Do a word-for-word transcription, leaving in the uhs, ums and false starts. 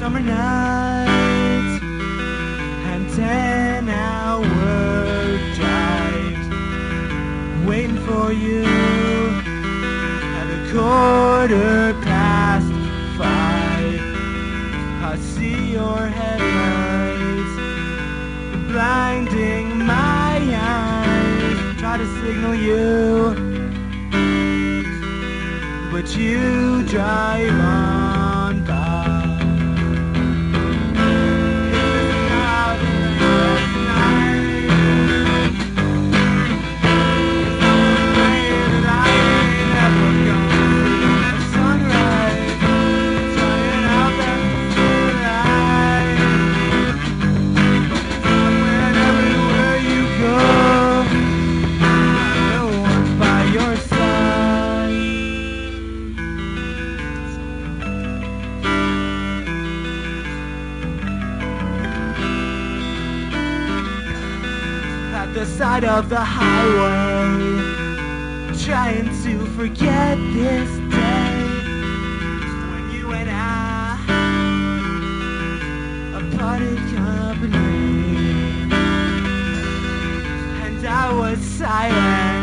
summer night and ten hour drives waiting for you at a quarter past five. I see your headlights blinding my eyes, try to signal you, but you drive on by. At the side of the highway, trying to forget this day when you and I parted company, and I was silent.